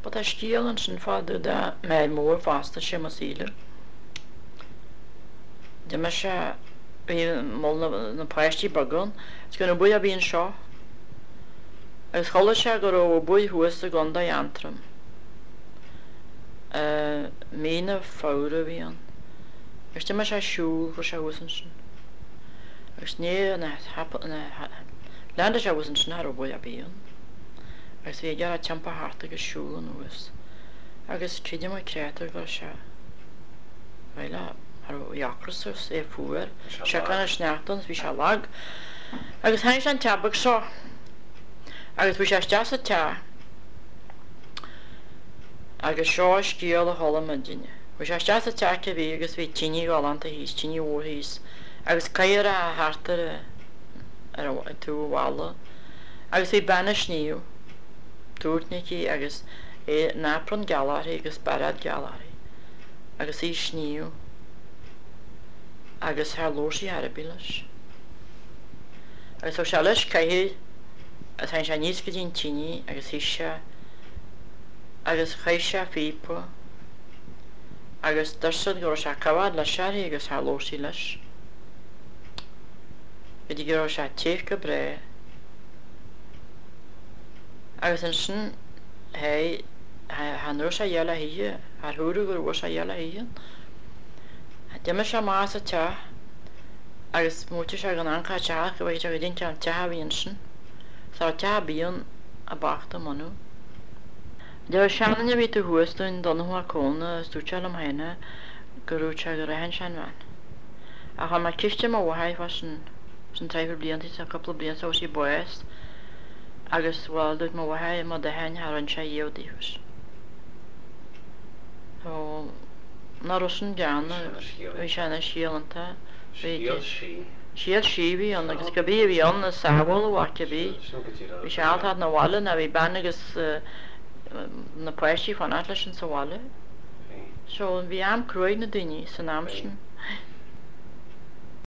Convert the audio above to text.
But I still and sin father that my more faster she must either. The masha na paisty bagon. It's gonna be a being shaw. As Hollisha go over boy who is the gonda yantrum. Mina fouder vian. Is the masha shoe for shawsens. Is near na happen Landers I wasn't narrow boy a being. I say yeah a champa hartige shoe and was. I guess chidi my creator go sha. Well Jacrusus fuer. Shakan snachtons we shall lag. I guess hangs and tabak saw. I guess we shall just a tar. I guess shaw steal the hollow Virginia. We shall just attack a Vegas with Chinny Galanta he's Chinny war he's. I guess Kaira harter to walla. I guess we banish new. Tootniki, I guess a napron gallery, I guess barad gallery. I guess he snew. I guess her lorsi had a billish. I guess shalish kahi as I Chinese getting Chinny, I guess he sha. I guess Haisha Fipo. I guess there's some girls at Kawad Lashari, I guess her lorsi lish. But the girls at Cheka Bre. I guess in Shin, hey, Hanusha Yella here, at Hudu was a yella here. Demisha Masa Cha, I guess Mutisha Gananka Cha, which I didn't have Chavianson, so Chabian a Bachta Manu. There was Shannon a bit to Western Donahua Kona, Stuchalam Hena, Gurucha Rahanshan man. I had my kitchen or wife was some trifle brilliant, a couple of brilliant social boys. I guess well, did my wife, mother hen, her and shy yodivs. So, Narussen Jana, we shan a shielanta. Shield she on the Skabi on the Sawal, what to be. We shall have no wallen, and we banigus the Preshi von Atlas and so wallet. So, we am crowing the dinny, Sanamson.